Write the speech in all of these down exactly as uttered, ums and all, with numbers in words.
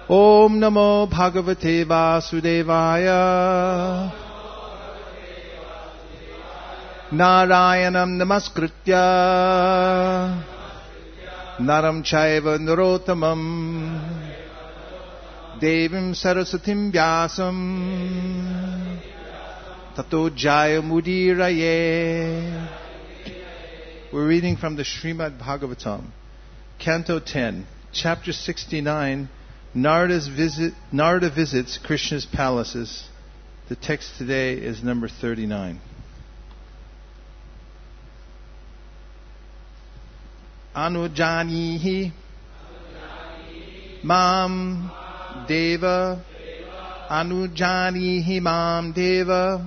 Om Namo Bhagavate Vasudevaya. Narayanam Namaskritya Naram Chaiva Narottamam Devim Sarasatim Vyasam Tato Jaya Mudiraye. We're reading from the Srimad Bhagavatam, Canto ten, Chapter sixty-nine, Narada's visit, Narada visits Krishna's palaces. The text today is number thirty-nine. Anujanihi Mam Deva Anujanihi Mam Deva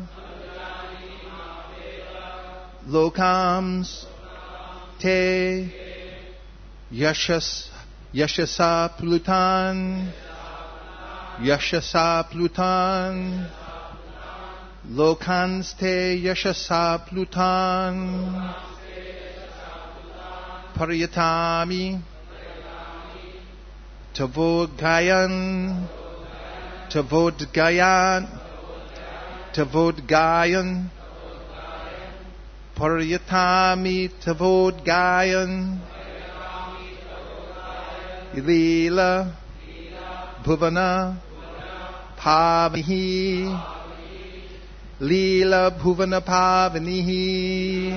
Lokams Te Yashas Yashasa Plutan Yashasa Plutan Lokans Te Yashasa Plutan Pariyatami Tavodgayan Tavodgayan Tavodgayan Pariyatami Tavodgayan Lila Bhuvana Pavanihi Lila Bhuvana Pavanihi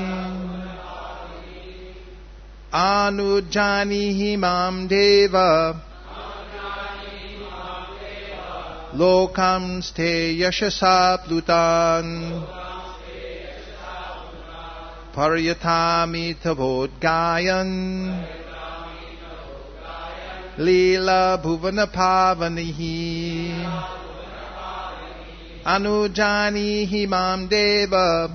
Anujanihi Mam Deva Lokams Te Yashasa Plutan Pariyatami Tavodgayan Lila Bhuvana Pavanihi Anujanihi Mam Deva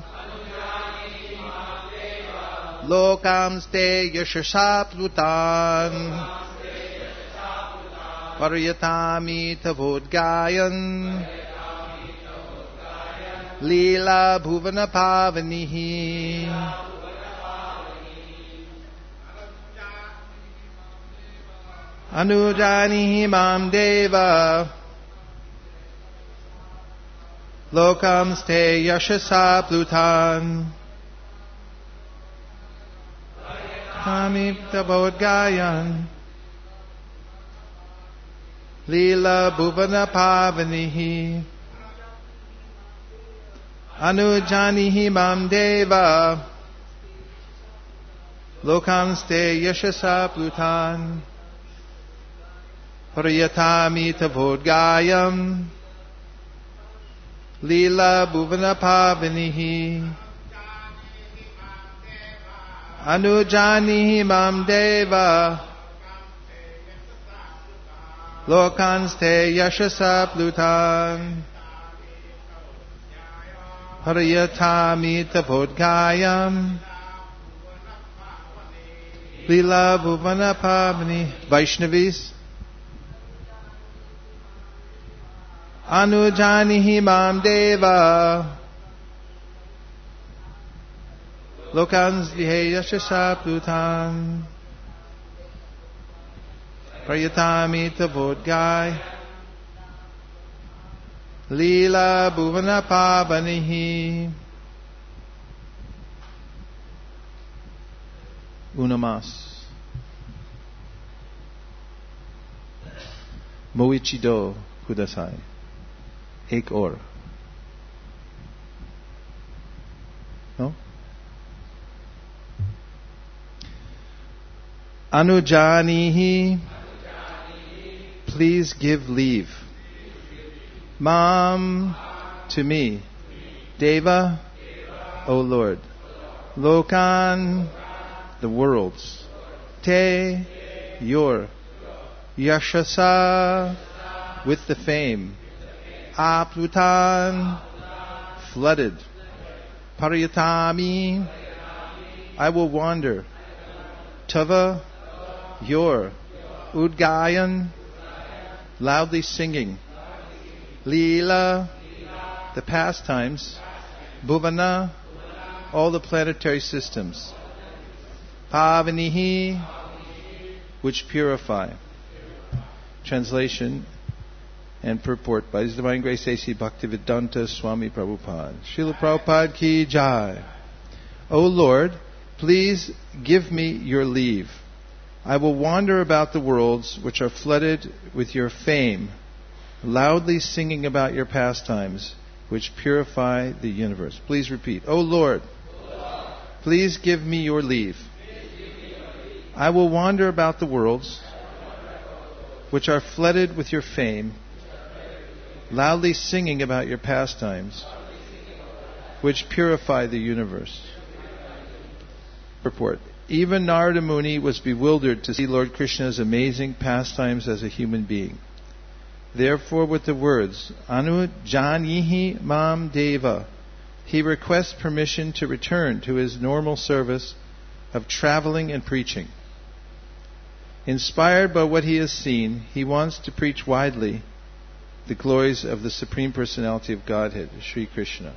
Lokams Te Yashasa Plutan Pariyatami Tavodgayan Lila Bhuvana Pavanihi Anujanihi Mam Deva Lokams Te Yashasa Plutan Pariyatami Tavodgayan Lila Bhuvana Pavanihi Anujanihi Mam Deva Lokams Te Yashasa Plutan Pariyatami Tavodgayam Lila Bhuvana Pavanihi Anujanihi Mam Deva Lokans Te Yashasa Plutan Pariyatami Tavodgayam Lila Bhuvana Pavani. Vaishnavis. Anujanihi Mam Deva Lokans Te Yashasa Plutan Pariyatami Tavodgay Lila Bhuvana Pavanihi. Unamas. Moichido Kudasai. Ek or. No? Anujanihi. Please give leave. Mam, to me. Deva, O Lord. Lokan, the worlds. Te, your. Yashasa, with the fame. Aplutan, flooded. Pariyatami, I will wander. Tava, your. Udgayan, loudly singing. Leela, the pastimes. Bhuvana, all the planetary systems. Pavanihi, which purify. Translation, And purport by His Divine Grace A C Bhaktivedanta Swami Prabhupada. Srila Prabhupada ki jai. O Lord, please give me your leave. I will wander about the worlds which are flooded with your fame, loudly singing about your pastimes, which purify the universe. Please repeat. O Lord, please give me your leave. I will wander about the worlds which are flooded with your fame, loudly singing about your pastimes, which purify the universe. Purport. Even Narada Muni was bewildered to see Lord Krishna's amazing pastimes as a human being. Therefore, with the words, Anu Janihi Mam Deva, he requests permission to return to his normal service of traveling and preaching. Inspired by what he has seen, he wants to preach widely the glories of the Supreme Personality of Godhead, Sri Krishna.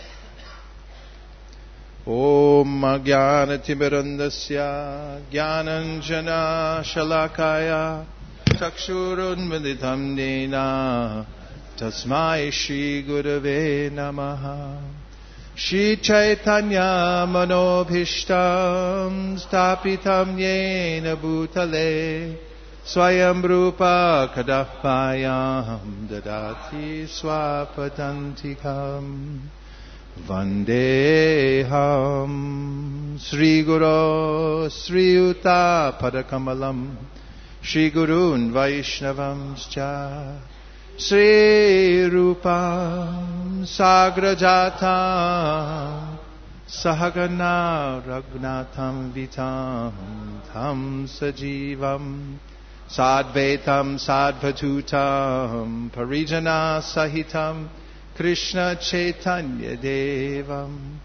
Om Jnana Timirandasya Jnananjana Shalakaya Chakshurunmilitam Nena Tasmai Shri Gurave Namaha. Shri Chaitanya Manobhishtam Stapitam Yena Bhutale Swayam Rupa Kadapayam Dadati Swapadantikam Vandeham Sri Guru Sri Yuta Padakamalam Shri Gurun Vaishnavamscha Sri Rupam Sagrajata Sahagana Raghunatham Vitam Tham Sajivam Sadvaitam Sadvatutam Parijana Sahitam Krishna Chaitanya Devam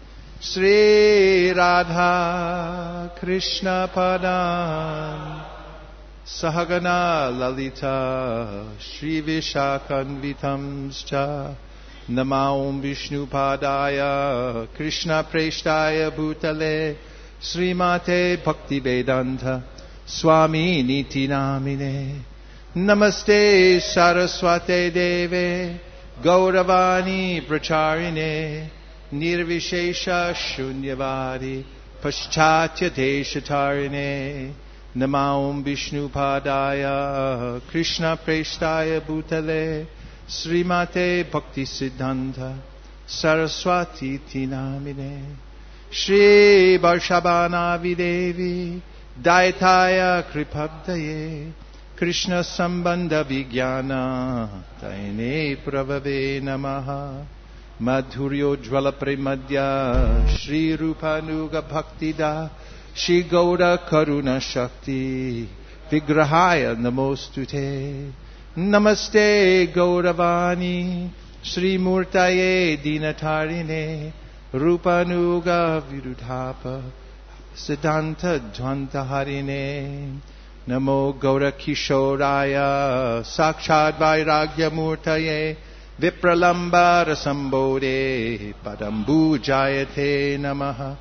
Sri Radha Krishna Padam Sahagana Lalita Shri Vishakhanvitamscha Namaum Vishnu Padaya Krishna Preshtaya Bhutale Srimate Bhakti Vedanta Swami Niti Namine Namaste Saraswate Deve Gauravani Pracharine Nirvishesha Shunyavadi Paschatya Deshatarine Namaum Vishnu Padaya Krishna Preshtaya Bhutale Srimate Bhakti Siddhanta Saraswati Tinamine Shri Varshabhana Videvi Daitaya Kripabdaye Krishna Sambandha Vijnana Taine Pravave Namaha Madhuryo Jvala Premadya Shri Rupanuga Bhaktida Shri Gaura Karuna Shakti Vigrahaya Namostute Namaste Gauravani Shri Murtaye Dinatarine Rupanuga Virudhapa Siddhanta Dvantaharine Namo Gaura Kishoraya Sakshad Vairagya Murtaye Vipralamba Rasambode Padambu Jayate Namaha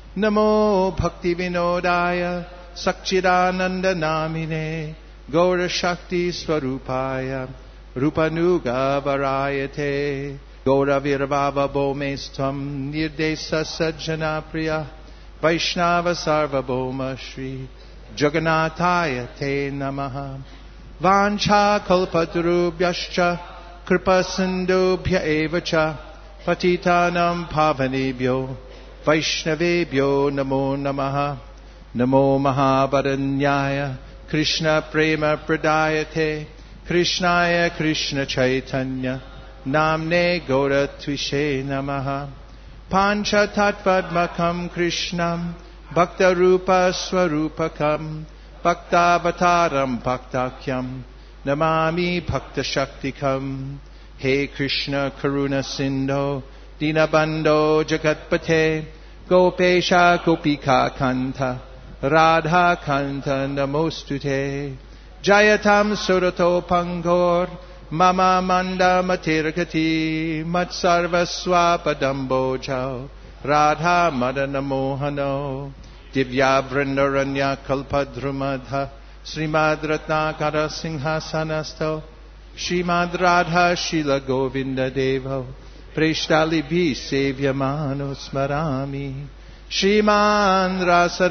Namo Bhakti Vinodaya Sakchidananda Namine Gaura Shakti Swarupaya Rupanuga Varayate Gaura Virvava Bomestam Nirdesa Sajjana Priya Vaishnava Sarvabhoma Shri Jagannathaya Te Namaha Vancha Kalpatarubhyascha Kripa Sindhubhya Evacha Patitanam Pavanebhyo Vaishnavebhyo Namo Namaha Namo Mahabharanyaya Krishna Prema Pradayate Krishnaya Krishna Chaitanya Namne Gaura Tvishe Namaha Pancha Tattvadmakam Krishnam Bhakta Rupa Swarupakam Bhaktavataram Bhaktakyam Namami Bhakta Shaktikam He Krishna Karuna Sindho Dinabandho Jagatpate Gopesha Gopika Kanta Radha Kanta Namostute Jayatam Surato Pangor Mama Manda Matirgati Matsarva Swapadambo Jao Radha Madana Mohano Divya Vrindaranya Kalpadrumadha Srimad Ratnakara Singhasanasto Shrimad Radha Shila Govinda Devo Preshtalibi Sevyamano Smarami Shriman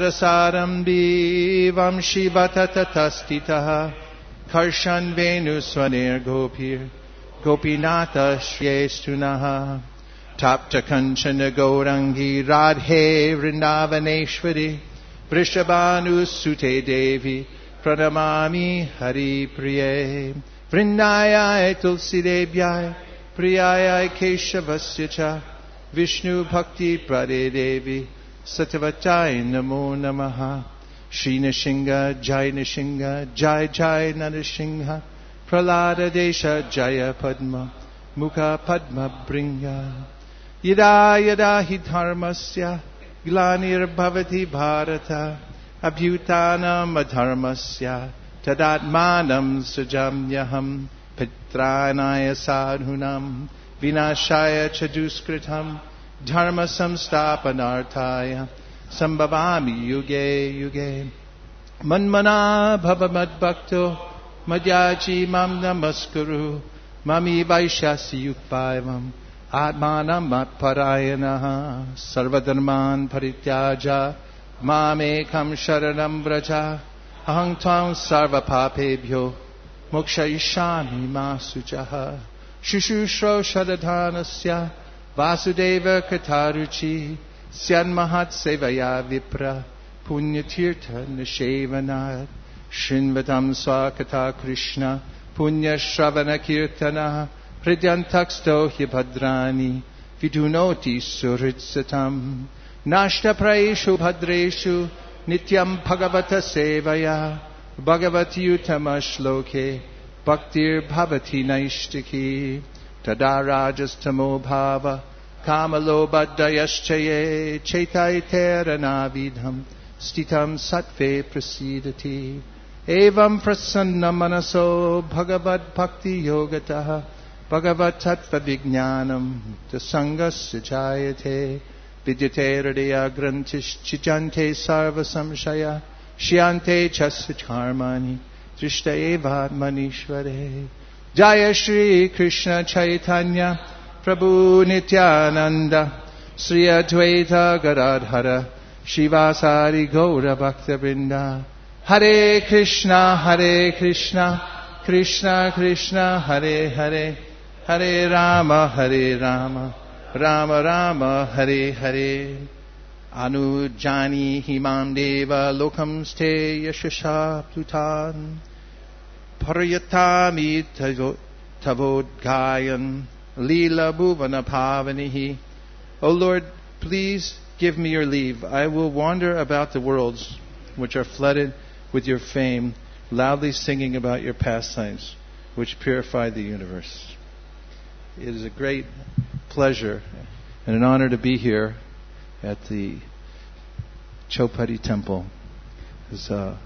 Rasarasarambi Vamshi Vatatatatastitaha Karshan Venu Swanir Gopir Gopinata Shyestunaha Tapta Kanchana Gaurangi Radhe Vrindavaneshwari Vrishabhanu Sute Devi Pranamami Hari Priye Vrindayai Tulsi Devyai Priyayai Keshavasya Cha Vishnu Bhakti Prade Devi Satavachai Namo Namaha Shri Nishinga Jai Nishinga Jai Jai Narasingha Pralada Desha Jaya Padma Mukha Padma Bringa Yada Yada Hi Dharmasya Glanir Bhavati Bharata Abhyutanam Adharmasya Tadatmanam Sujamyaham Pitranaya Sadhunam Vinashaya Chaduskritam Dharma Samstapanartaya Sambhavami Yuge Yuge Manmana Bhavamad Bhakto Madhyaji Mam Namaskuru Mami Vaishyasi Yukpaivam Atmanam Matparayanaha Sarvadharman Parityaja Mamekam Sharanam Vraja Aham Tvam Sarva Papebhyo Mokshayishami Masuchaha Shushushro Shadadhanasya Vasudeva Kataruchi Syanmahat Sevaya Vipra Punyatirtha Nishevanat Shinvatam Swakata Krishna Punya Shravana Kirtana Pridyantaksto Hibhadrani Vidunoti Suritsatam Nashta Praeshu Bhadreshu Nityam Bhagavata Sevaya Bhagavati Utama Shloke Bhaktir Bhavati Naishtiki Tadarajas Bhava Kamalo Baddayaschaye Chaitaitera Navidham Stitam Sattve Prasidati Evam Prasanna Manaso Bhagavad Bhakti Yogataha Bhagavat Tattva Vijnanam Tasangasya Jayate Vidyate Hridaya Grantish Chijante Sarva Samshaya Shyante Chasya Charmani Trishta Eva Manishvare Jaya Shri Krishna Chaitanya Prabhu Nityananda Sri Advaita Gadadhara Shivasari Gaura Bhakta Vrinda Hare Krishna Hare Krishna Krishna Krishna Hare Hare Hare Rama Hare Rama Rama Rama Hare Hare Anujani Himam Deva Lokam Ste Yashasha Plutan Parayatami Tavodgayan Lila Bhuvana Pavanihi. O Lord, please give me your leave. I will wander about the worlds which are flooded with your fame, loudly singing about your pastimes, which purify the universe. It is a great pleasure and an honor to be here at the Chopati Temple. It's uh,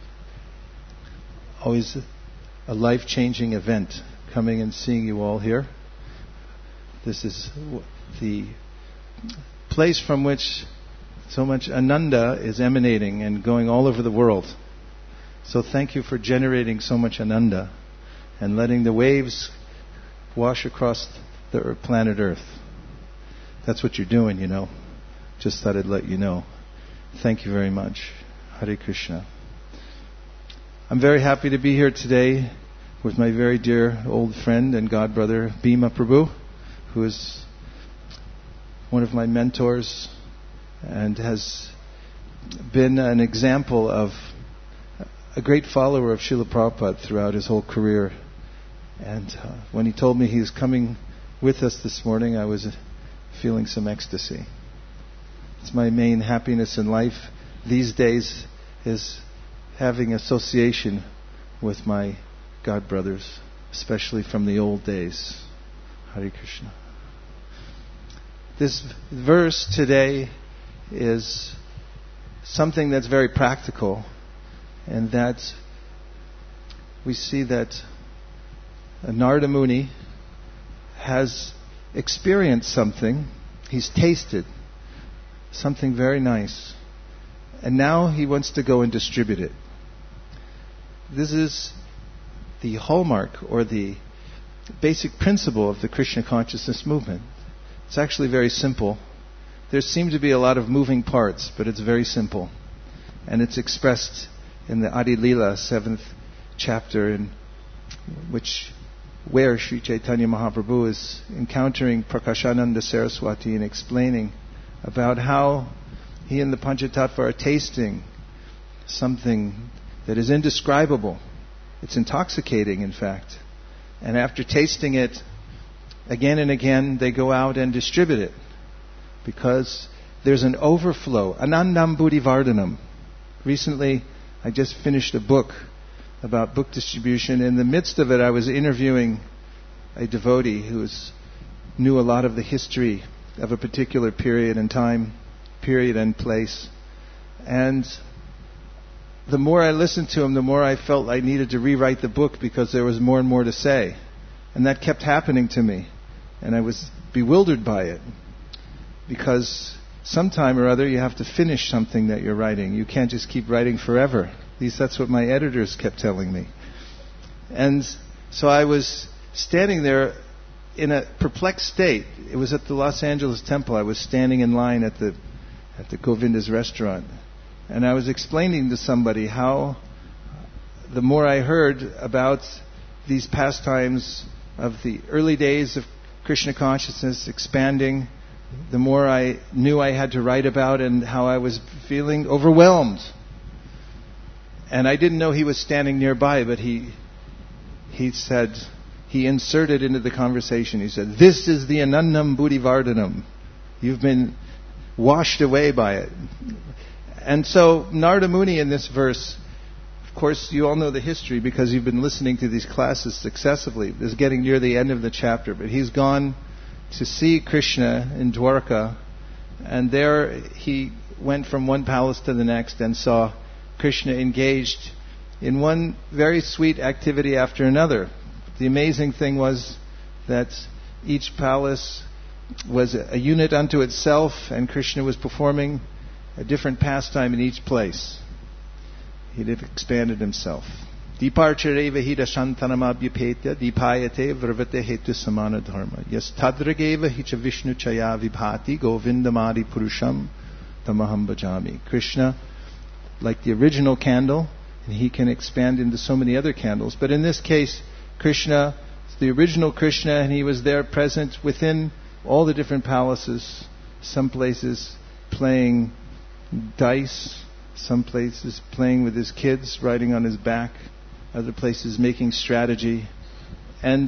always a life-changing event coming and seeing you all here. This is the place from which so much Ananda is emanating and going all over the world. So thank you for generating so much Ananda and letting the waves wash across the planet Earth. That's what you're doing, you know. Just thought I'd let you know. Thank you very much. Hare Krishna. I'm very happy to be here today with my very dear old friend and god brother Bhima Prabhu, who is one of my mentors and has been an example of a great follower of Srila Prabhupada throughout his whole career. And uh, when he told me he was coming with us this morning, I was uh, feeling some ecstasy. It's my main happiness in life these days is having association with my god brothers, especially from the old days. Hare Krishna. This verse today is something that's very practical, and that we see that Narada Muni has experienced something. He's tasted something very nice, and now he wants to go and distribute it. This is the hallmark or the basic principle of the Krishna consciousness movement. It's actually very simple. There seem to be a lot of moving parts, but it's very simple. And it's expressed in the Adi Lila, seventh chapter, in which where Sri Chaitanya Mahaprabhu is encountering Prakashananda Saraswati and explaining about how he and the Panchatattva are tasting something that is indescribable. It's intoxicating, in fact. And after tasting it again and again, they go out and distribute it because there's an overflow. Anandam Buddhivardhanam. Recently, I just finished a book about book distribution. In the midst of it, I was interviewing a devotee who knew a lot of the history of a particular period and time, period and place. And the more I listened to him, the more I felt I needed to rewrite the book because there was more and more to say. And that kept happening to me. And I was bewildered by it. Because sometime or other you have to finish something that you're writing. You can't just keep writing forever. At least that's what my editors kept telling me. And so I was standing there in a perplexed state. It was at the Los Angeles Temple. I was standing in line at the at the Govinda's restaurant. And I was explaining to somebody how the more I heard about these pastimes of the early days of Krishna consciousness expanding, the more I knew I had to write about and how I was feeling overwhelmed. And I didn't know he was standing nearby, but he he said, he inserted into the conversation, he said, "This is the Anandam Buddhivardhanam. You've been washed away by it." And so Narada Muni in this verse, of course you all know the history because you've been listening to these classes successively. This is getting near the end of the chapter, but he's gone to see Krishna in Dwarka, and there he went from one palace to the next and saw Krishna engaged in one very sweet activity after another. The amazing thing was that each palace was a unit unto itself, and Krishna was performing a different pastime in each place. He'd have expanded himself. Deeparchareva hida shantanamabhyapetya deepayate vrvate hetu samana dharma. Yes tadrageva hicha vishnu chaya vibhati govindamadi purusham tamaham bhajami. Krishna, like the original candle, and he can expand into so many other candles. But in this case, Krishna, the original Krishna, and he was there present within all the different palaces, some places playing dice, some places playing with his kids, riding on his back, other places making strategy. And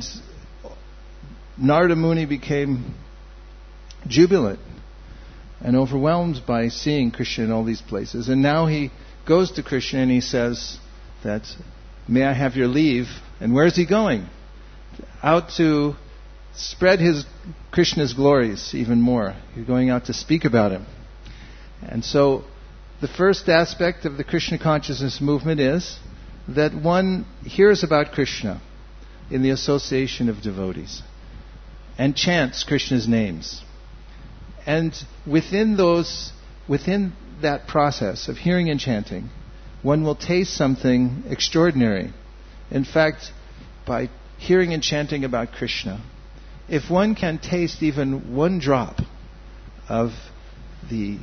Narada Muni became jubilant and overwhelmed by seeing Krishna in all these places. And now he goes to Krishna and he says that, "May I have your leave?" And where is he going? Out to spread his Krishna's glories even more. He's going out to speak about him. And so the first aspect of the Krishna consciousness movement is that one hears about Krishna in the association of devotees and chants Krishna's names. And within those, within that process of hearing and chanting, one will taste something extraordinary. In fact, by hearing and chanting about Krishna, if one can taste even one drop of the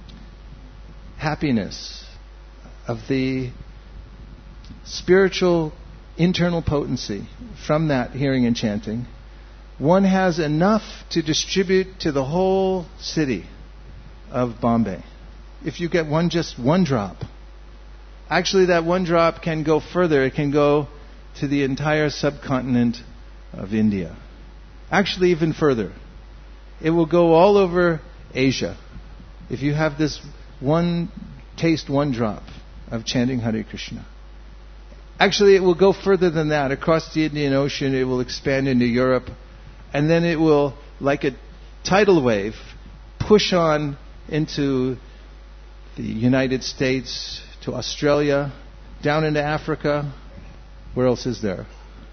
happiness, of the spiritual internal potency from that hearing and chanting, one has enough to distribute to the whole city of Bombay. If you get one, just one drop. Actually, that one drop can go further. It can go to the entire subcontinent of India. Actually, even further. It will go all over Asia. If you have this one taste, one drop of chanting Hare Krishna. Actually, it will go further than that. Across the Indian Ocean, it will expand into Europe. And then it will, like a tidal wave, push on into the United States, to Australia, down into Africa. Where else is there?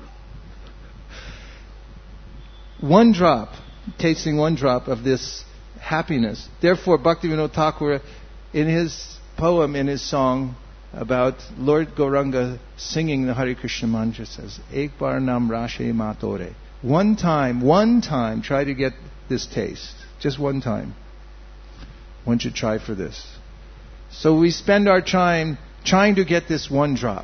One drop, tasting one drop of this happiness. Therefore, Bhaktivinoda Thakur, in his poem, in his song about Lord Gauranga singing the Hare Krishna mantra, says, "Ek bar nam rashe matore." one time, one time, try to get this taste. Just one time. One should try for this. So we spend our time trying to get this one drop.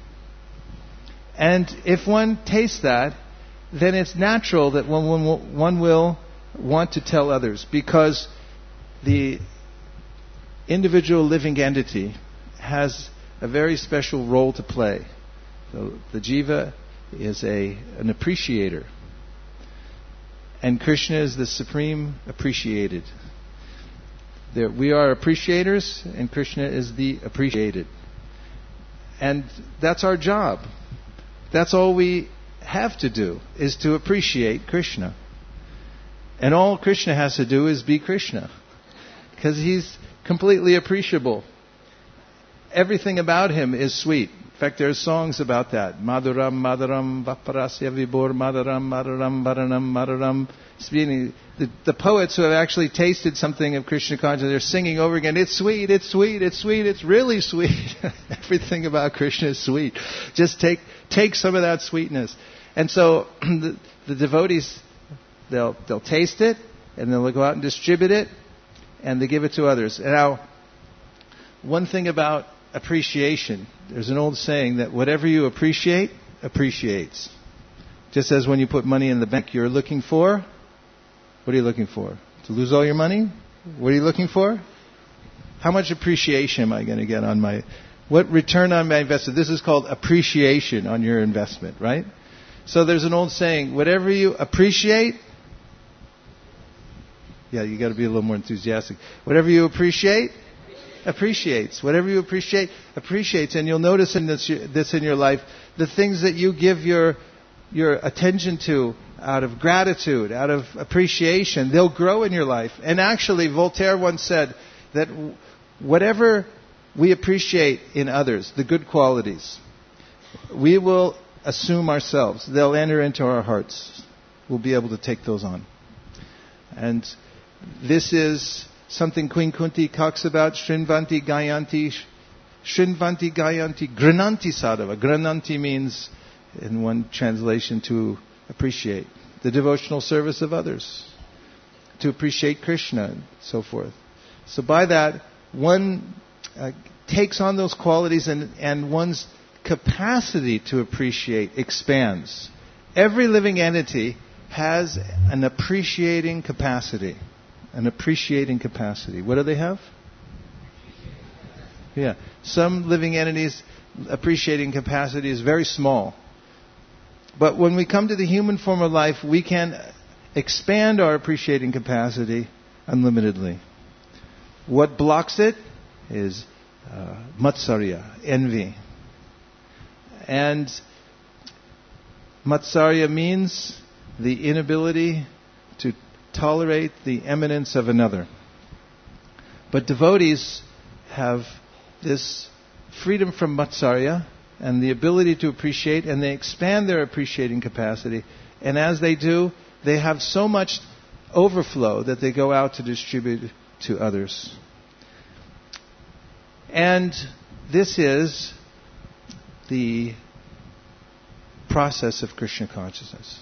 And if one tastes that, then it's natural that one, one, one will want to tell others, because the individual living entity has a very special role to play. So the jiva is a an appreciator, and Krishna is the supreme appreciated. There, we are appreciators, and Krishna is the appreciated. And that's our job. That's all we have to do, is to appreciate Krishna. And all Krishna has to do is be Krishna, because he's completely appreciable. Everything about him is sweet. In fact, there are songs about that. Madhuram, Madhuram, Vaparasya Vibhor, Madhuram, Madhuram, Varanam, Madhuram. The, the poets who have actually tasted something of Krishna consciousness, they're singing over again, it's sweet, it's sweet, it's sweet, it's really sweet. Everything about Krishna is sweet. Just take take some of that sweetness. And so the, the devotees, they'll they'll taste it, and then they'll go out and distribute it, and they give it to others. And now, one thing about appreciation, there's an old saying that whatever you appreciate, appreciates. Just as when you put money in the bank, you're looking for, what are you looking for? To lose all your money? What are you looking for? How much appreciation am I going to get on my, what return on my investment? This is called appreciation on your investment, right? So there's an old saying, whatever you appreciate, yeah, you got to be a little more enthusiastic. Whatever you appreciate, appreciates. Whatever you appreciate, appreciates. And you'll notice in this, this in your life, the things that you give your your attention to out of gratitude, out of appreciation, they'll grow in your life. And actually, Voltaire once said that whatever we appreciate in others, the good qualities, we will assume ourselves. They'll enter into our hearts. We'll be able to take those on. And this is something Queen Kunti talks about, Shrinvanti Gayanti, Shrinvanti Gayanti, Grananti Sadhava. Grananti means, in one translation, to appreciate. The devotional service of others. To appreciate Krishna and so forth. So by that, one uh, takes on those qualities, and, and one's capacity to appreciate expands. Every living entity has an appreciating capacity. An appreciating capacity. What do they have? Yeah. Some living entities' appreciating capacity is very small. But when we come to the human form of life, we can expand our appreciating capacity unlimitedly. What blocks it is uh, matsarya, envy. And matsarya means the inability to tolerate the eminence of another. But devotees have this freedom from matsarya and the ability to appreciate, and they expand their appreciating capacity. And as they do, they have so much overflow that they go out to distribute to others. And this is the process of Krishna consciousness.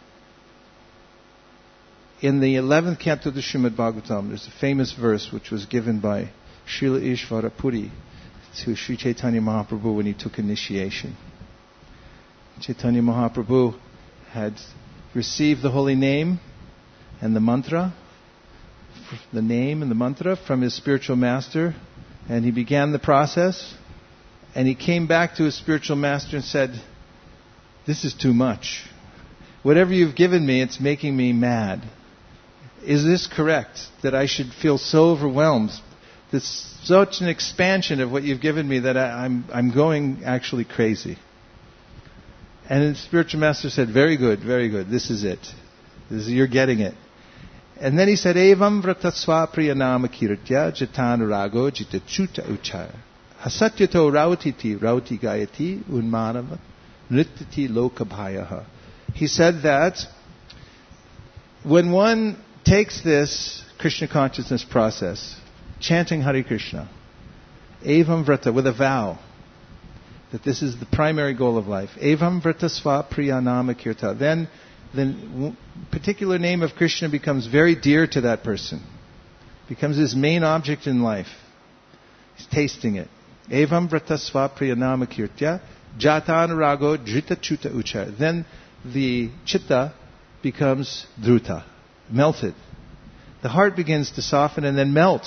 In the eleventh canto of the Srimad Bhagavatam, there's a famous verse which was given by Srila Ishvara Puri to Sri Chaitanya Mahaprabhu when he took initiation. Chaitanya Mahaprabhu had received the holy name and the mantra, the name and the mantra from his spiritual master, and he began the process, and he came back to his spiritual master and said, "This is too much. Whatever you've given me, it's making me mad. Is this correct, that I should feel so overwhelmed? There's such an expansion of what you've given me that I, I'm I'm going actually crazy." And the spiritual master said, "Very good, very good. This is it. This is, you're getting it." And then he said, "Evam vratasva priyanama kirtya jatan rago jitachuta uchaya hasatyato rautiti rauti gayati unmanava nrittati lokabhayaha." He said that when one takes this Krishna consciousness process, chanting Hare Krishna, evam vrata, with a vow that this is the primary goal of life, evam vratasva priyanama kirta, then the particular name of Krishna becomes very dear to that person. Becomes his main object in life. He's tasting it. Evam vratasva priyanama kirtya jatan rago drita chuta uchar. Then the chitta becomes druta, melted. The heart begins to soften and then melt.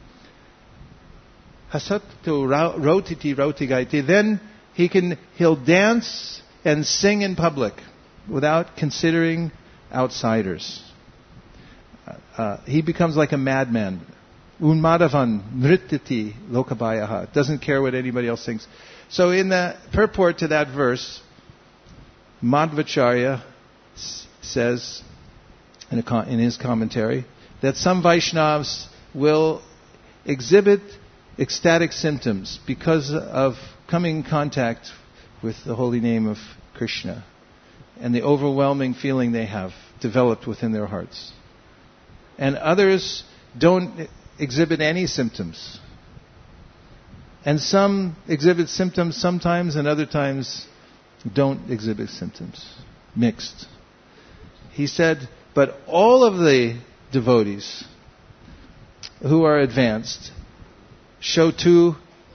Hasattu rotiti rotigaiti. Then he can, he'll dance and sing in public without considering outsiders. Uh, he becomes like a madman. Unmadavan nrityati lokabayaha. Doesn't care what anybody else thinks. So in the purport to that verse, Madhvacharya s- says in, a, in his commentary that some Vaishnavas will exhibit ecstatic symptoms because of coming in contact with the holy name of Krishna and the overwhelming feeling they have developed within their hearts. And others don't exhibit any symptoms. And some exhibit symptoms sometimes and other times don't exhibit symptoms. Mixed. He said, but all of the devotees who are advanced show two,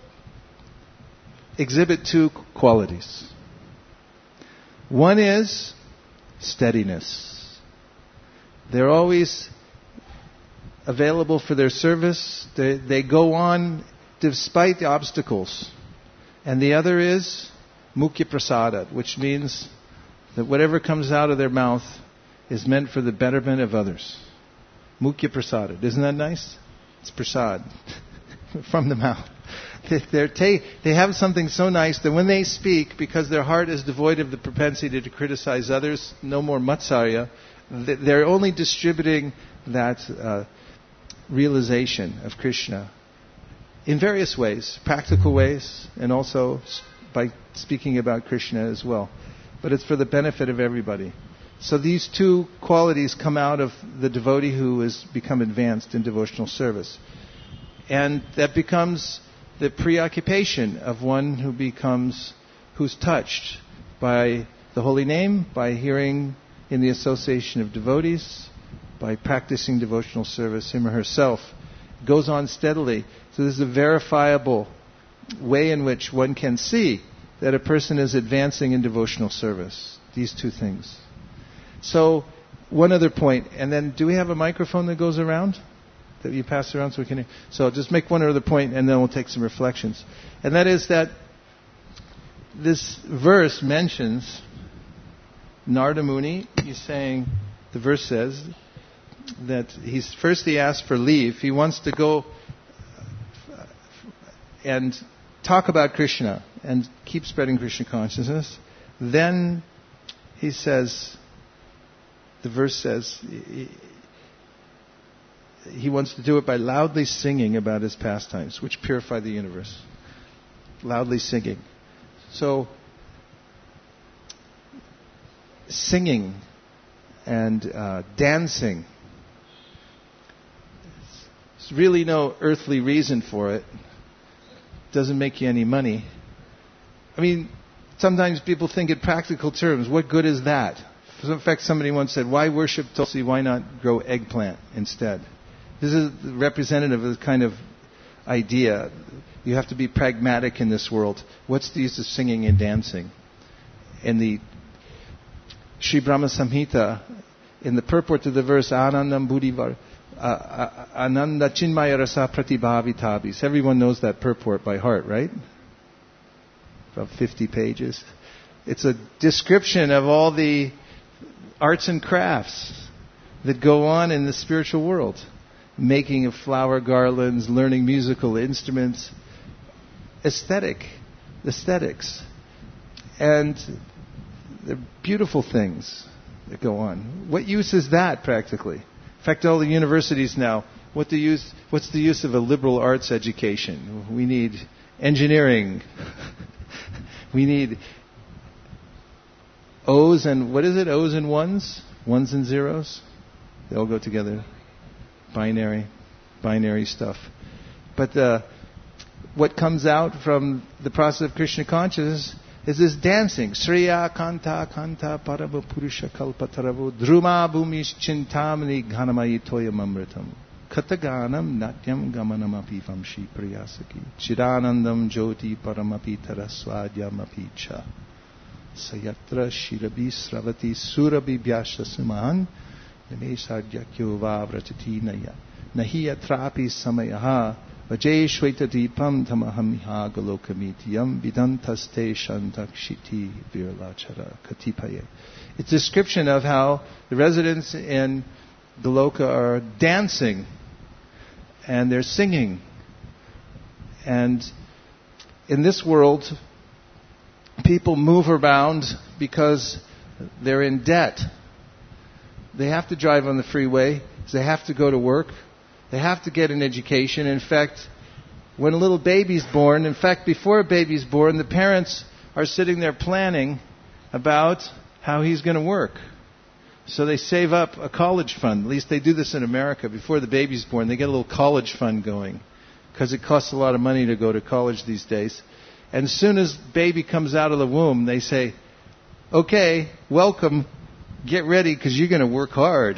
exhibit two qualities. One is steadiness. They're always available for their service. They, they go on despite the obstacles. And the other is mukya prasada, which means that whatever comes out of their mouth is meant for the betterment of others. Mukya prasada. Isn't that nice? It's prasad from the mouth. They're ta- they have something so nice that when they speak, because their heart is devoid of the propensity to criticize others, no more matsarya, they're only distributing that uh, realization of Krishna in various ways, practical ways, and also by speaking about Krishna as well. But it's for the benefit of everybody. So these two qualities come out of the devotee who has become advanced in devotional service. And that becomes the preoccupation of one who becomes, who's touched by the holy name, by hearing in the association of devotees, by practicing devotional service, him or herself, goes on steadily. So this is a verifiable way in which one can see that a person is advancing in devotional service. These two things. So, one other point, and then do we have a microphone that goes around? That you pass around so we can hear? So I'll just make one other point and then we'll take some reflections. And that is that this verse mentions Narada Muni. He's saying, the verse says that he's first he asks for leave. He wants to go and talk about Krishna and keep spreading Krishna consciousness. Then he says, the verse says, he, he wants to do it by loudly singing about his pastimes, which purify the universe. Loudly singing. So, singing and uh, dancing, there's really no earthly reason for it. Doesn't make you any money. I mean, sometimes people think in practical terms, what good is that? In fact, somebody once said, why worship Tulsi? Why not grow eggplant instead? This is representative of the kind of idea. You have to be pragmatic in this world. What's the use of singing and dancing? In the Sri Brahma Samhita, in the purport to the verse, Anandam Buddhivar, uh, Ananda Chinmaya Rasa Pratibhavitabis. Everyone knows that purport by heart, right? About fifty pages. It's a description of all the arts and crafts that go on in the spiritual world. Making of flower garlands, learning musical instruments, aesthetic, aesthetics. And they're beautiful things that go on. What use is that practically? In fact, all the universities now, what the use, what's the use of a liberal arts education? We need engineering. We need O's and, what is it? O's and ones? Ones and zeros? They all go together. Binary. Binary stuff. But uh, what comes out from the process of Krishna consciousness is this dancing. Sriya kanta kanta parava purusha kalpataravu druma bhumish chintamani ghanamayi toyam amritam. Kataganam natyam gamanam api vamshi priyasaki. Chidanandam jyoti paramapi taraswadyam api cha. Sayatra shirabi sravati surabi vyasha suman. Yamesadhyakyo vavrachati naya. Nahi atrapi samayaha. Vajay shvetadipam tamahamiha galokamitiyam vidantaste shantakshiti virlachara katipaye. It's a description of how the residents in Goloka are dancing and they're singing. And in this world, people move around because they're in debt. They have to drive on the freeway. They have to go to work. They have to get an education. In fact, when a little baby's born, in fact, before a baby's born, the parents are sitting there planning about how he's going to work. So they save up a college fund. At least they do this in America. Before the baby's born, they get a little college fund going because it costs a lot of money to go to college these days. And as soon as baby comes out of the womb, they say, okay, welcome, get ready because you're going to work hard.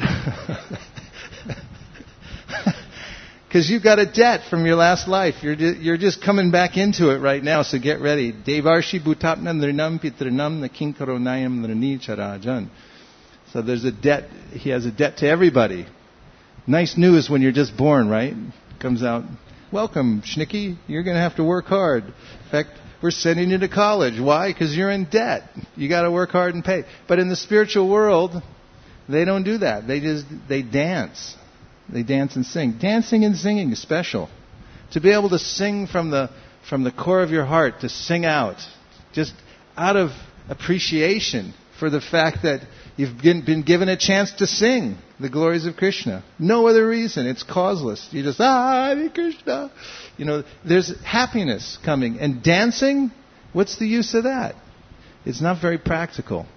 Because you've got a debt from your last life. You're just, you're just coming back into it right now, so get ready. Devarshi bhutapna nrinam pitrinam nakinkaro nayam nrani charajan. So there's a debt. He has a debt to everybody. Nice news when you're just born, right? Comes out, welcome, Schnicky. You're going to have to work hard. In fact, we're sending you to college. Why? Because you're in debt. You got to work hard and pay. But in the spiritual world, they don't do that. They just, they dance. They dance and sing. Dancing and singing is special. To be able to sing from the from the core of your heart, to sing out, just out of appreciation for the fact that you've been, been given a chance to sing the glories of Krishna. No other reason. It's causeless. You just, ah, Hare Krishna. You know, there's happiness coming. And dancing, what's the use of that? It's not very practical.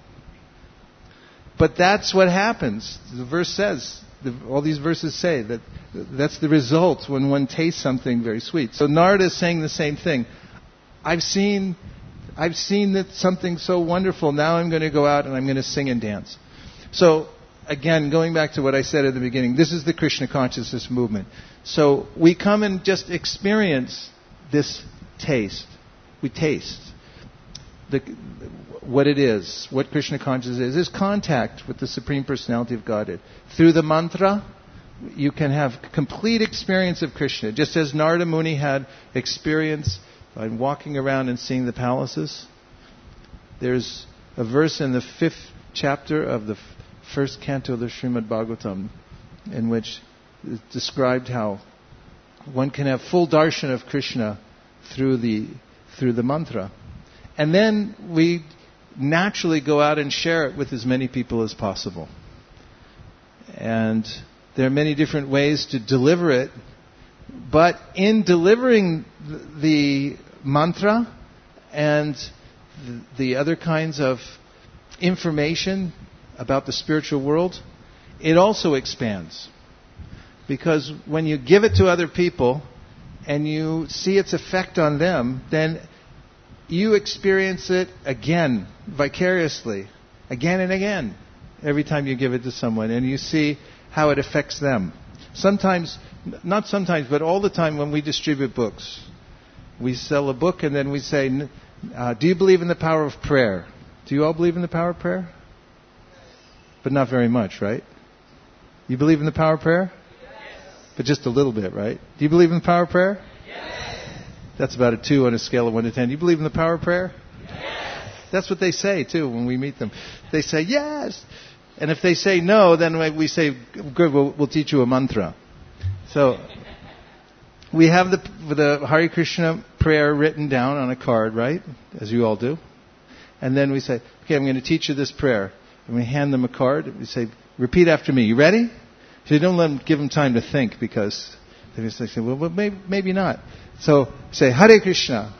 But that's what happens. The verse says, The, all these verses say that that's the result when one tastes something very sweet. So Narada is saying the same thing. I've seen, I've seen that something so wonderful. Now I'm going to go out and I'm going to sing and dance. So again, going back to what I said at the beginning, this is the Krishna consciousness movement. So we come and just experience this taste. We taste the, what it is, what Krishna consciousness is, is contact with the Supreme Personality of Godhead. Through the mantra, you can have complete experience of Krishna. Just as Narada Muni had experience by walking around and seeing the palaces. There's a verse in the fifth chapter of the f- first canto of the Srimad Bhagavatam in which it's described how one can have full darshan of Krishna through the through the mantra. And then we naturally go out and share it with as many people as possible. And there are many different ways to deliver it. But in delivering the mantra and the other kinds of information about the spiritual world, it also expands. Because when you give it to other people and you see its effect on them, then you experience it again, vicariously, again and again, every time you give it to someone, and you see how it affects them. Sometimes, not sometimes, but all the time when we distribute books, we sell a book and then we say, uh, do you believe in the power of prayer? Do you all believe in the power of prayer? But not very much, right? You believe in the power of prayer? Yes. But just a little bit, right? Do you believe in the power of prayer? Yes. That's about a two on a scale of one to ten. Do you believe in the power of prayer? Yes. That's what they say, too, when we meet them. They say, yes. And if they say no, then we say, good, we'll, we'll teach you a mantra. So we have the, the Hare Krishna prayer written down on a card, right? As you all do. And then we say, okay, I'm going to teach you this prayer. And we hand them a card. And we say, repeat after me. You ready? So you don't let them, give them time to think, because they just say, well, well maybe, maybe not. So say, Hare Krishna.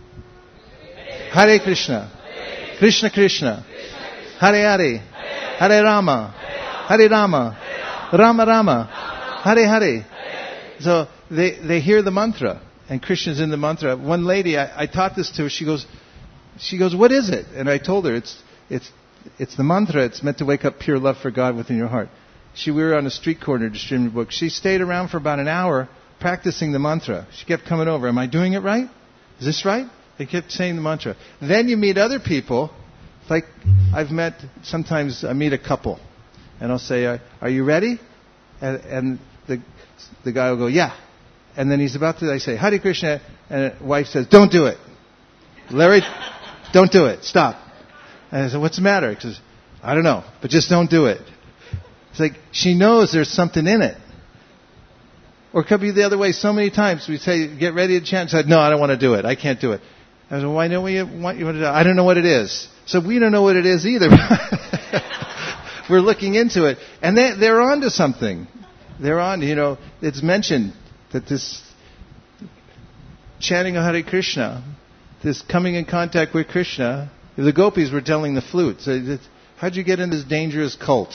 Hare Krishna. Krishna Krishna. Hare Hare. Hare Rama. Hare Rama. Rama Rama. Hare Hare. So they, they hear the mantra. And Krishna's in the mantra. One lady, I, I taught this to her. She goes, she goes, what is it? And I told her, it's it's it's the mantra. It's meant to wake up pure love for God within your heart. She, we were on a street corner distributing books. She stayed around for about an hour practicing the mantra. She kept coming over. Am I doing it right? Is this right? They kept saying the mantra. Then you meet other people. Like I've met, sometimes I meet a couple. And I'll say, are, are you ready? And, and the the guy will go, yeah. And then he's about to, I say, Hare Krishna. And the wife says, don't do it. Larry, don't do it. Stop. And I said, what's the matter? He says, I don't know, but just don't do it. It's like she knows there's something in it. Or it could be the other way. So many times we say, get ready to chant. She said, no, I don't want to do it. I can't do it. I said, why don't we want you to do it? I don't know what it is. So we don't know what it is either. We're looking into it. And they, they're on to something. They're on, you know, it's mentioned that this chanting of Hare Krishna, this coming in contact with Krishna, the gopis were telling the flute, so how'd you get in this dangerous cult?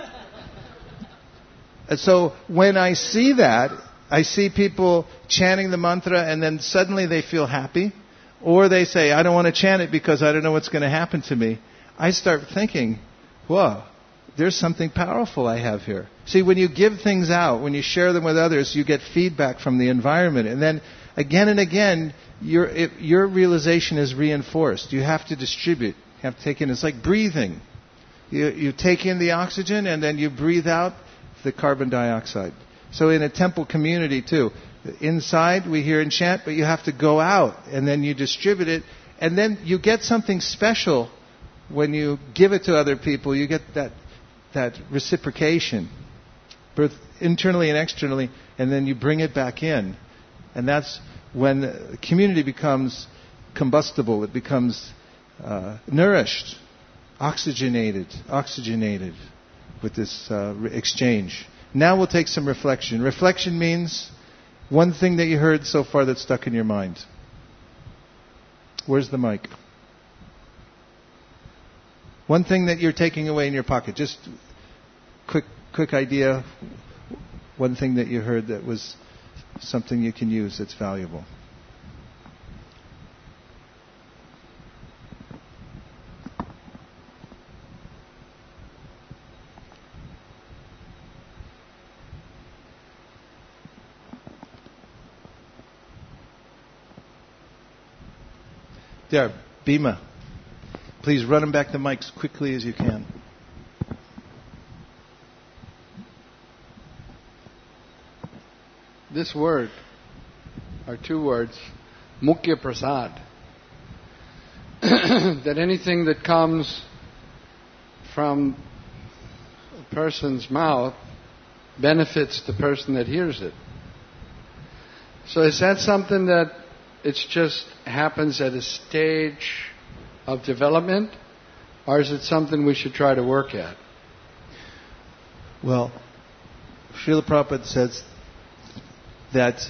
And so when I see that, I see people chanting the mantra and then suddenly they feel happy. Or they say, I don't want to chant it because I don't know what's going to happen to me. I start thinking, whoa, there's something powerful I have here. See, when you give things out, when you share them with others, you get feedback from the environment. And then again and again, your it, your realization is reinforced. You have to distribute. You have to take in. It's like breathing. You, you take in the oxygen and then you breathe out the carbon dioxide. So in a temple community too, inside we hear and chant, but you have to go out and then you distribute it. And then you get something special when you give it to other people. You get that that reciprocation, both internally and externally, and then you bring it back in. And that's when the community becomes combustible. It becomes uh, nourished, oxygenated, oxygenated with this uh, re- exchange. Now we'll take some reflection. Reflection means one thing that you heard so far that's stuck in your mind. Where's the mic? One thing that you're taking away in your pocket. Just quick, quick idea. One thing that you heard that was something you can use that's valuable. There, Bhima. Please run them back the mics quickly as you can. This word, or two words, Mukhya Prasad, that anything that comes from a person's mouth benefits the person that hears it. So is that something that it's just happens at a stage of development, or is it something we should try to work at? Well, Srila Prabhupada says that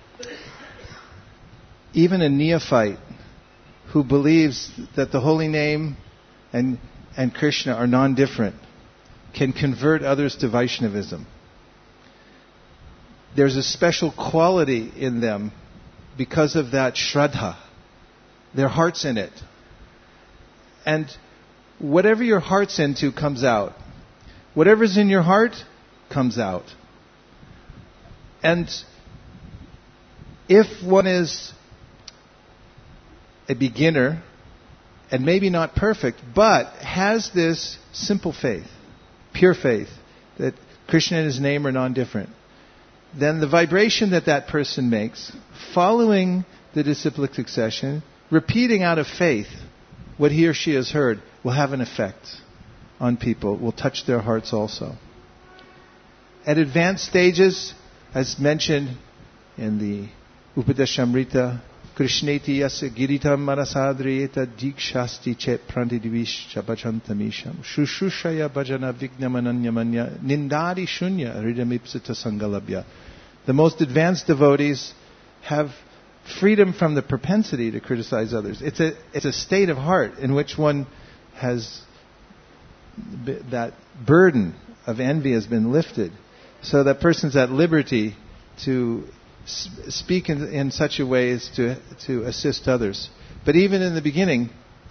even a neophyte who believes that the holy name and, and Krishna are non-different can convert others to Vaishnavism. There's a special quality in them because of that shraddha. Their heart's in it. And whatever your heart's into comes out. Whatever's in your heart comes out. And if one is a beginner, and maybe not perfect, but has this simple faith, pure faith, that Krishna and His name are non-different, then the vibration that that person makes, following the disciplic succession, repeating out of faith what he or she has heard, will have an effect on people, will touch their hearts also. At advanced stages, as mentioned in the Upadeshamrita, Krishneti yasya giritam manasadriyeta dikshasti chet prantidivischa bhajantamisham shushushaya bhajana vignamananyamanya nindari shunya ridamipsita sangalabhya. The most advanced devotees have freedom from the propensity to criticize others. It's a it's a state of heart in which one has b- that burden of envy has been lifted. So that person's at liberty to speak in, in such a way as to to assist others. But even in the beginning,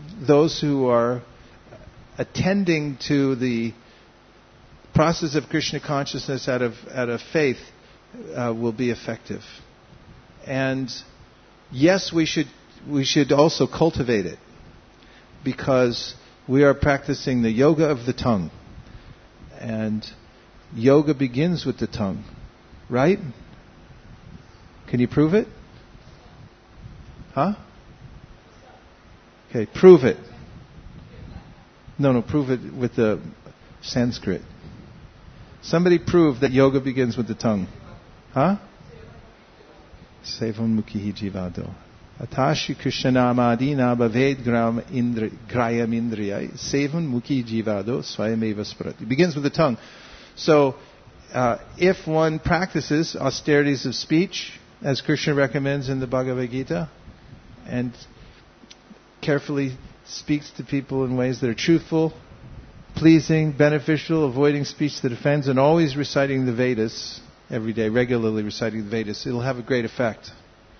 those who are attending to the process of Krishna consciousness out of out of faith uh, will be effective. And yes, we should we should also cultivate it, because we are practicing the yoga of the tongue. And yoga begins with the tongue, right? Can you prove it? Huh? Okay, prove it. No, no, prove it with the Sanskrit. Somebody prove that yoga begins with the tongue. Huh? Sevan mukhi jivado. Atashi krishnanamadina bhaved grayam indriyai. Sevan mukhi jivado swayameva sprati. It begins with the tongue. So, uh, if one practices austerities of speech, as Krishna recommends in the Bhagavad Gita, and carefully speaks to people in ways that are truthful, pleasing, beneficial, avoiding speech that offends, and always reciting the Vedas every day, regularly reciting the Vedas, it'll have a great effect.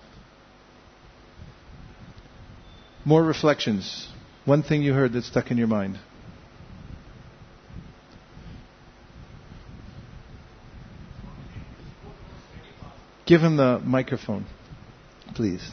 More reflections. One thing you heard that stuck in your mind. Give him the microphone, please.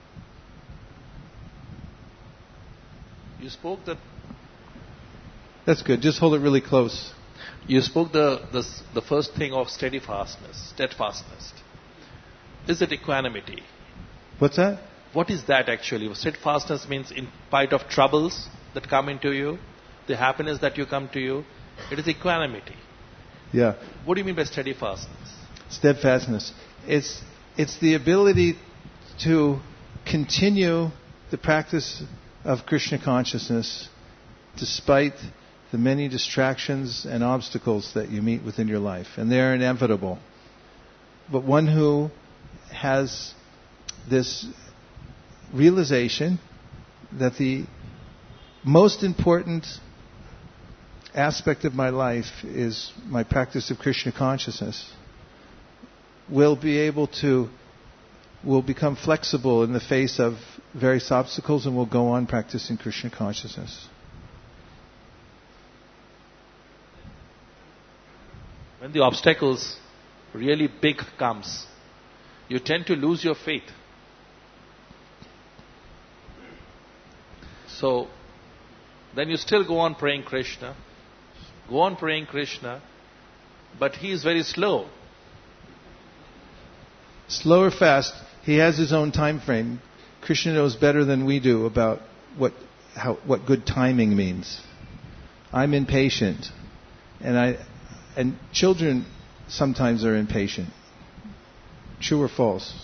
You spoke that. That's good. Just hold it really close. You spoke the, the the first thing of steadfastness, steadfastness. Is it equanimity? What's that? What is that actually? Steadfastness means in spite of troubles that come into you, the happiness that you come to you, it is equanimity. Yeah. What do you mean by steadfastness? Steadfastness. It's it's the ability to continue the practice of Krishna consciousness despite the many distractions and obstacles that you meet within your life. And they're inevitable. But one who has this realization that the most important aspect of my life is my practice of Krishna consciousness will be able to, will become flexible in the face of various obstacles and will go on practicing Krishna consciousness. When the obstacles really big comes, you tend to lose your faith. So, then you still go on praying Krishna, go on praying Krishna, but he is very slow. Slow or fast, he has his own time frame. Krishna knows better than we do about what how what good timing means. I'm impatient, and I and children sometimes are impatient. True or false?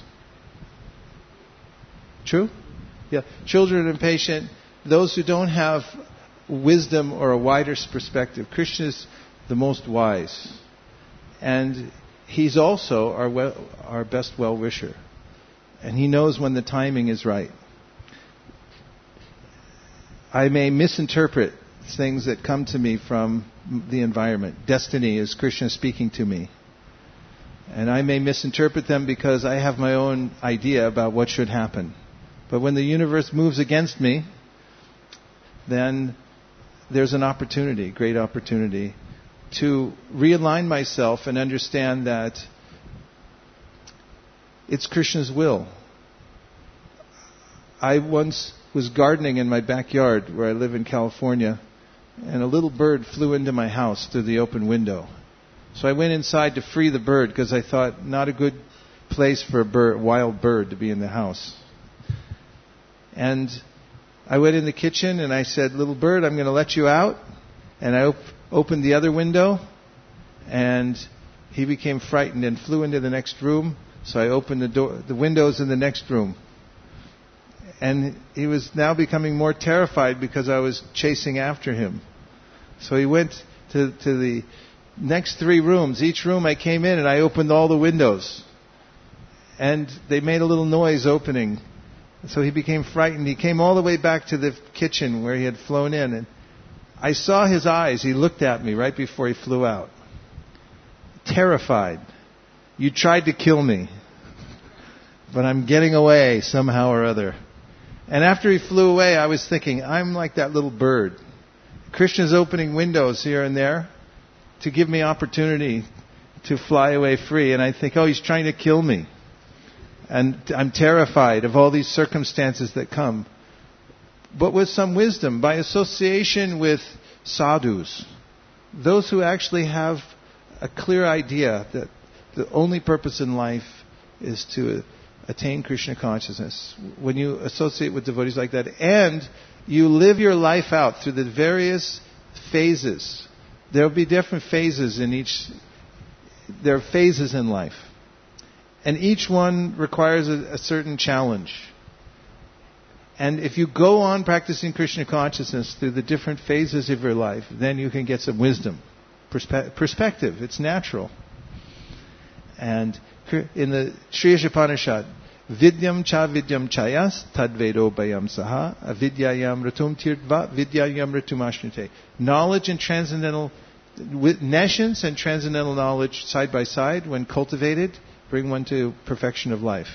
True? Yeah. Children are impatient. Those who don't have wisdom or a wider perspective, Krishna is the most wise, and he's also our well, our best well-wisher. And he knows when the timing is right. I may misinterpret things that come to me from the environment. Destiny is Krishna speaking to me. And I may misinterpret them because I have my own idea about what should happen. But when the universe moves against me, then there's an opportunity, great opportunity, to realign myself and understand that it's Krishna's will. I once was gardening in my backyard where I live in California, and a little bird flew into my house through the open window. So I went inside to free the bird because I thought not a good place for a bird, wild bird to be in the house. And I went in the kitchen and I said, "Little bird, I'm going to let you out." And I op- opened the other window, and he became frightened and flew into the next room. So I opened the door, the windows in the next room. And he was now becoming more terrified because I was chasing after him. So he went to, to the next three rooms. Each room I came in and I opened all the windows. And they made a little noise opening. So he became frightened. He came all the way back to the kitchen where he had flown in. And I saw his eyes. He looked at me right before he flew out. Terrified. You tried to kill me. But I'm getting away somehow or other. And after he flew away, I was thinking, I'm like that little bird. Krishna's opening windows here and there to give me opportunity to fly away free. And I think, oh, he's trying to kill me. And I'm terrified of all these circumstances that come. But with some wisdom, by association with sadhus, those who actually have a clear idea that the only purpose in life is to attain Krishna consciousness. When you associate with devotees like that, and you live your life out through the various phases. There will be different phases in each. There are phases in life. And each one requires a, a certain challenge. And if you go on practicing Krishna consciousness through the different phases of your life, then you can get some wisdom, perspe- perspective. It's natural. And in the Sri Upanishad, Vidyam cha vidyam chayas tadvedo bayam saha avidyayam ratum tirtva vidyayam ratum ashnute. Knowledge and transcendental, with nescience and transcendental knowledge side by side, when cultivated, bring one to perfection of life.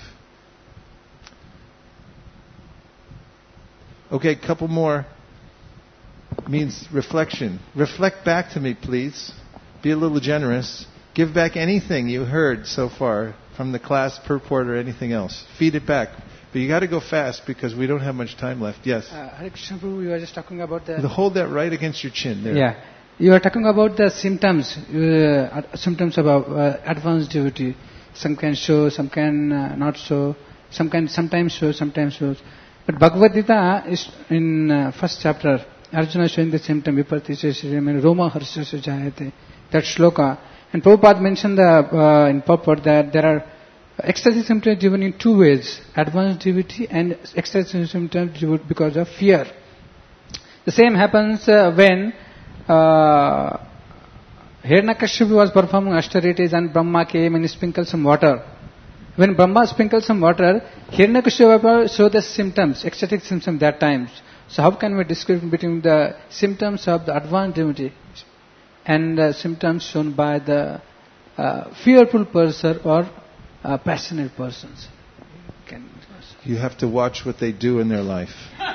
Okay, couple more. Means reflection. Reflect back to me, please. Be a little generous. Give back anything you heard so far from the class, purport, or anything else. Feed it back. But you got to go fast because we don't have much time left. Yes? Uh, Hare Krishna Prabhu, you were just talking about the... Hold that right against your chin there. Yeah. You are talking about the symptoms, uh, symptoms about uh, advanced devotee. Some can show, some can uh, not show, some can sometimes show, sometimes shows. But Bhagavad Gita is in uh, first chapter, Arjuna showing the symptom, Vipartisya Roma Harsasya Jayate, that shloka. And Prabhupada mentioned the, uh, in purport that there are ecstasy symptoms given in two ways, advanced devotee and ecstasy symptoms given because of fear. The same happens uh, when uh, Hiranyakashipu was performing austerities and Brahma came and sprinkled some water. When Brahma sprinkled some water, Hiranyakashipu showed the symptoms, ecstatic symptoms that time. So how can we distinguish between the symptoms of the advanced devotee and the symptoms shown by the uh, fearful person or uh, passionate persons? Can you have to watch what they do in their life.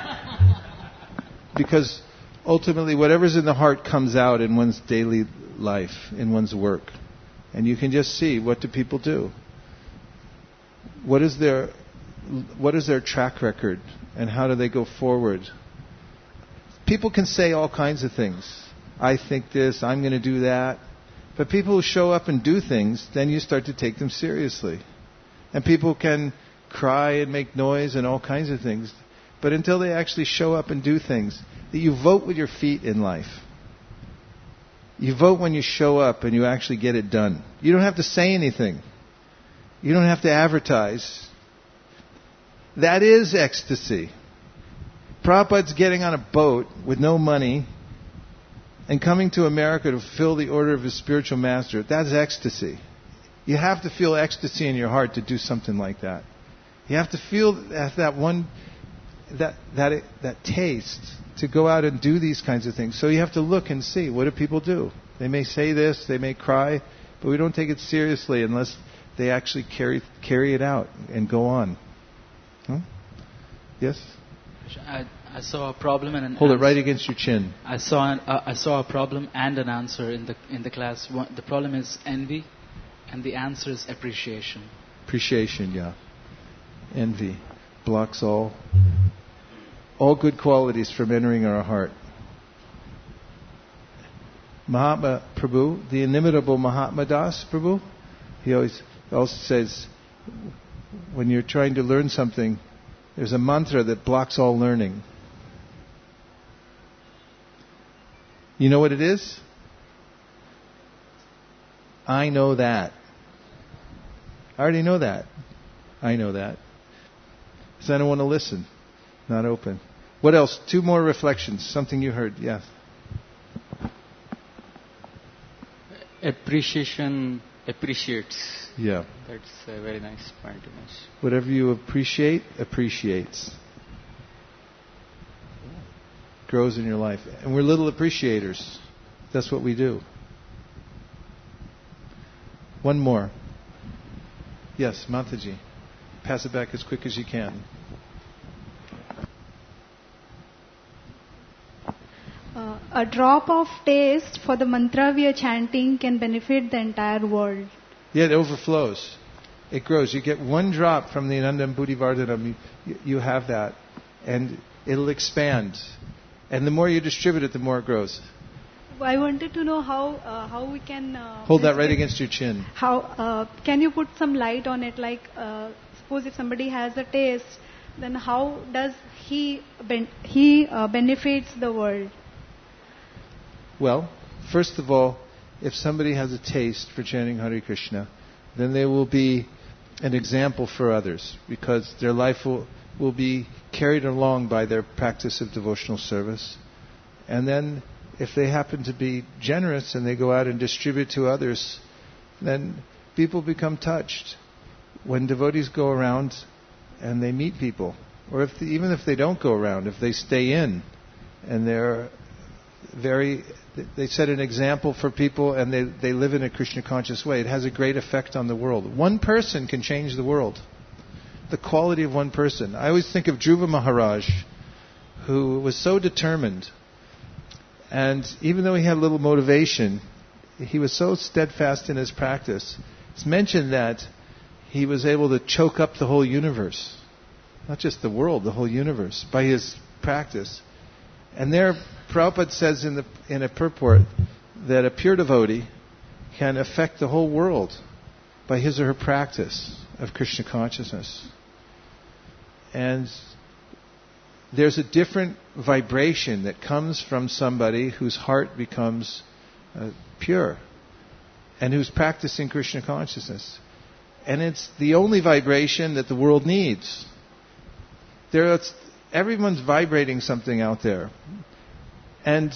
Because ultimately whatever's in the heart comes out in one's daily life, in one's work. And you can just see, what do people do? What is their what is their track record and how do they go forward? People can say all kinds of things. I think this, I'm going to do that. But people who show up and do things, then you start to take them seriously. And people can cry and make noise and all kinds of things. But until they actually show up and do things, that you vote with your feet in life. You vote when you show up and you actually get it done. You don't have to say anything. You don't have to advertise. That is ecstasy. Prabhupada's getting on a boat with no money and coming to America to fulfill the order of his spiritual master. That's ecstasy. You have to feel ecstasy in your heart to do something like that. You have to feel that, that one, that that that taste to go out and do these kinds of things. So you have to look and see, what do people do? They may say this, they may cry, but we don't take it seriously unless they actually carry carry it out and go on. Huh? Yes? I, I saw a problem and an Hold answer. it right against your chin. I saw an, uh, I saw a problem and an answer in the in the class. One, the problem is envy, and the answer is appreciation. Appreciation, yeah. Envy blocks all all good qualities from entering our heart. Mahatma Prabhu, the inimitable Mahatma Das Prabhu, he always also says, when you're trying to learn something, there's a mantra that blocks all learning. You know what it is? I know that. I already know that. I know that. Because I don't want to listen. Not open. What else? Two more reflections. Something you heard. Yes. Appreciation appreciates. Yeah. That's a very nice point to mention. Whatever you appreciate, appreciates. Grows in your life. And we're little appreciators. That's what we do. One more. Yes, Mataji. Pass it back as quick as you can. a drop of taste for the mantra we are chanting can benefit the entire world. Yeah, it overflows. It grows. You get one drop from the Anandam Buddhivardhanam, you, you have that, and it'll expand. And the more you distribute it, the more it grows. I wanted to know how uh, how we can... Uh, Hold that right against your chin. How uh, can you put some light on it? Like, uh, suppose if somebody has a taste, then how does he ben- he uh, benefits the world? Well, first of all, if somebody has a taste for chanting Hare Krishna, then they will be an example for others, because their life will, will be carried along by their practice of devotional service. And then if they happen to be generous and they go out and distribute to others, then people become touched. When devotees go around and they meet people, or if they, even if they don't go around, if they stay in and they're very, they set an example for people and they, they live in a Krishna conscious way, it has a great effect on the world. One person can change the world. The quality of one person. I always think of Dhruva Maharaj, who was so determined, and even though he had little motivation, he was so steadfast in his practice. It's mentioned that he was able to choke up the whole universe. Not just the world, the whole universe, by his practice. And there, Prabhupada says in the in a purport that a pure devotee can affect the whole world by his or her practice of Krishna consciousness. And there's a different vibration that comes from somebody whose heart becomes uh, pure and who's practicing Krishna consciousness. And it's the only vibration that the world needs. There, everyone's vibrating something out there. And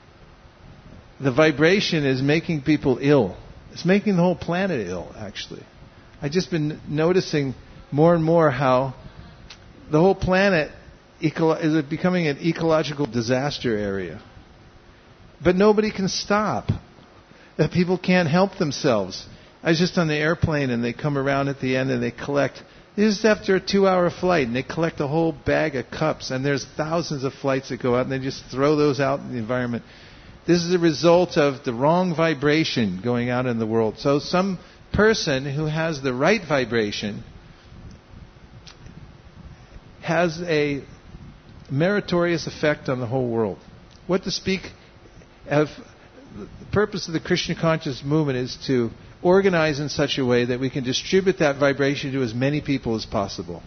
the vibration is making people ill. It's making the whole planet ill, actually. I've just been noticing more and more how the whole planet eco- is becoming an ecological disaster area. But nobody can stop. That people can't help themselves. I was just on the airplane and they come around at the end and they collect. This is after a two-hour flight and they collect a whole bag of cups, and there's thousands of flights that go out and they just throw those out in the environment. This is a result of the wrong vibration going out in the world. So some person who has the right vibration has a meritorious effect on the whole world. What to speak of, the purpose of the Krishna conscious movement is to organize in such a way that we can distribute that vibration to as many people as possible.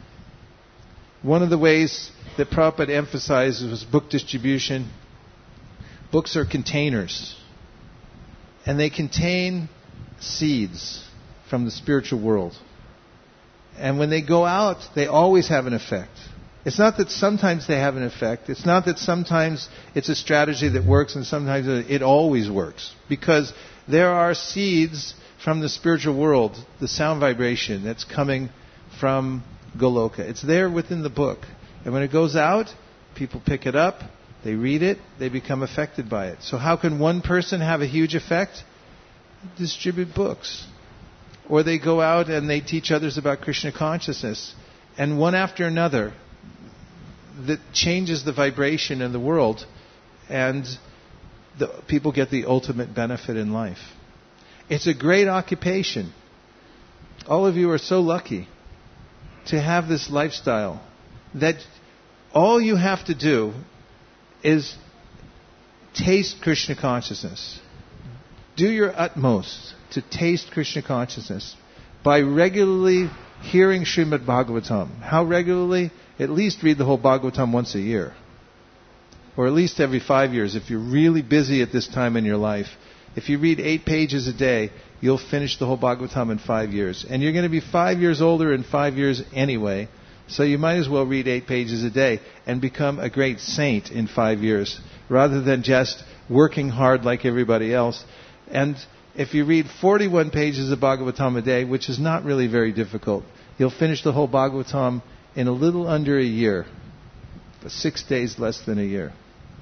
One of the ways that Prabhupada emphasized was book distribution. Books are containers, and they contain seeds from the spiritual world. And when they go out, they always have an effect. It's not that sometimes they have an effect. It's not that sometimes it's a strategy that works and sometimes it always works. Because there are seeds from the spiritual world, the sound vibration that's coming from Goloka. It's there within the book. And when it goes out, people pick it up, they read it, they become affected by it. So how can one person have a huge effect? Distribute books. Or they go out and they teach others about Krishna consciousness. And one after another, that changes the vibration in the world, and the people get the ultimate benefit in life. It's a great occupation. All of you are so lucky to have this lifestyle that all you have to do is taste Krishna consciousness. Do your utmost to taste Krishna consciousness by regularly hearing Srimad Bhagavatam. How regularly? At least read the whole Bhagavatam once a year. Or at least every five years if you're really busy at this time in your life. If you read eight pages a day, you'll finish the whole Bhagavatam in five years. And you're going to be five years older in five years anyway, so you might as well read eight pages a day and become a great saint in five years, rather than just working hard like everybody else. And if you read forty-one pages of Bhagavatam a day, which is not really very difficult, you'll finish the whole Bhagavatam in a little under a year. Six days less than a year.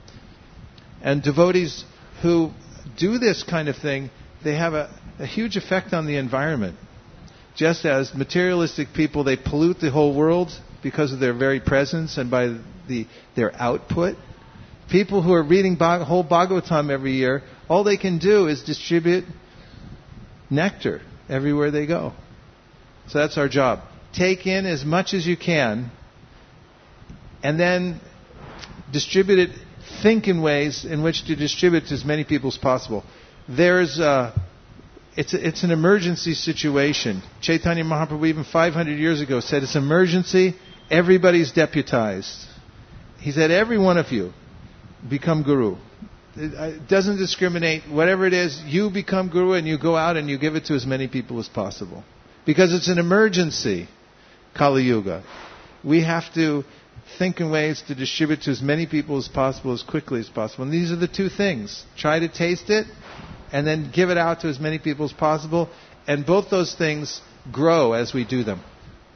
And devotees who do this kind of thing, they have a, a huge effect on the environment. Just as materialistic people, they pollute the whole world because of their very presence and by the, their output. People who are reading Bhag- whole Bhagavatam every year, all they can do is distribute nectar everywhere they go. So that's our job. Take in as much as you can, and then distribute it. Think in ways in which to distribute to as many people as possible. There's a, it's a, it's an emergency situation. Chaitanya Mahaprabhu even five hundred years ago said it's emergency. Everybody's deputized. He said every one of you become guru. It doesn't discriminate. Whatever it is, you become guru and you go out and you give it to as many people as possible. Because it's an emergency, Kali Yuga. We have to think in ways to distribute to as many people as possible, as quickly as possible. And these are the two things. Try to taste it, and then give it out to as many people as possible. And both those things grow as we do them.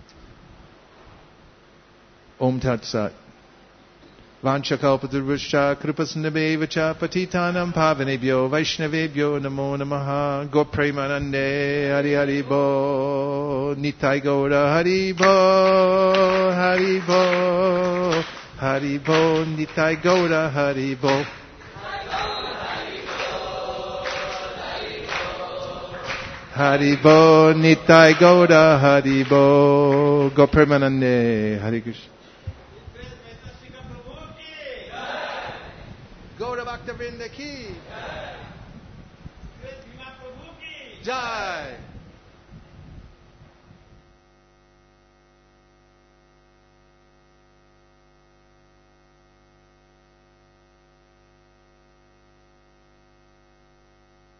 Om Tat Sat. Vanchakalpaturvascha kripasnabhevacha patitanam pavanebhyo vaishnavebhyo namo namaha gopremanande hari hari bo nitai gaura hari bo hari bo hari bo nitai gaura hari bo hari bo nitai gaura hari bo gopremanande Hare Krishna. Gaura Bhakta Vrinda ki Jai.